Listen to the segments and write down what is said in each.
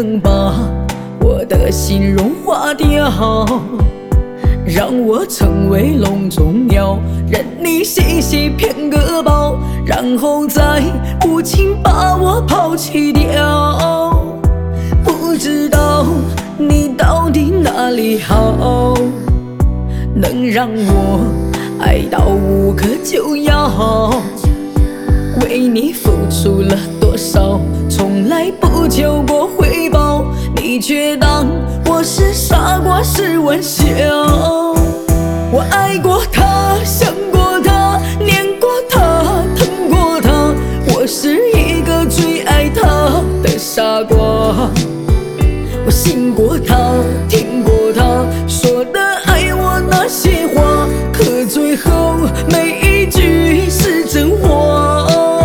能把我的心融化掉，让我成为笼中鸟，任你细细骗个饱，然后再无情把我抛弃掉。不知道你到底哪里好，能让我爱到无可救药。为你付出了多少，从来不求过回报，你却当我是傻瓜是玩笑。我爱过他，想过他，念过他，疼过他，我是一个最爱他的傻瓜。我信过他，听过他说的爱我那些话，可最后每一句是真话。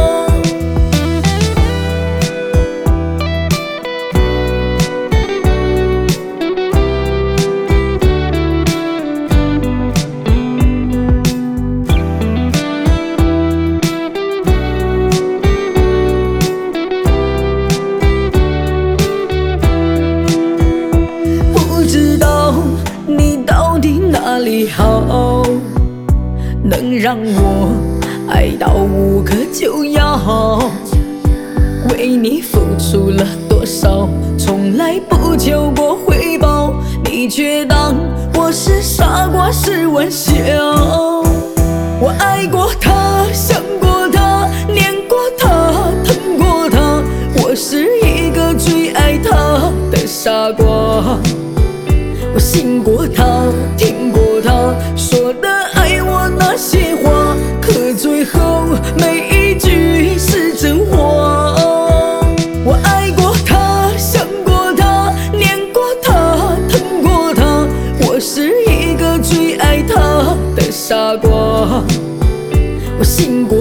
哪里好，能让我爱到无可救药？为你付出了多少，从来不求过回报，你却当我是傻瓜是玩笑。我爱过他，想过他，念过他，疼过他，我是一个最爱他的傻瓜。我信过他，听过他说的爱我那些话，可最后每一句是真话。我爱过他，想过他，念过他，疼过他，我是一个最爱他的傻瓜。我信过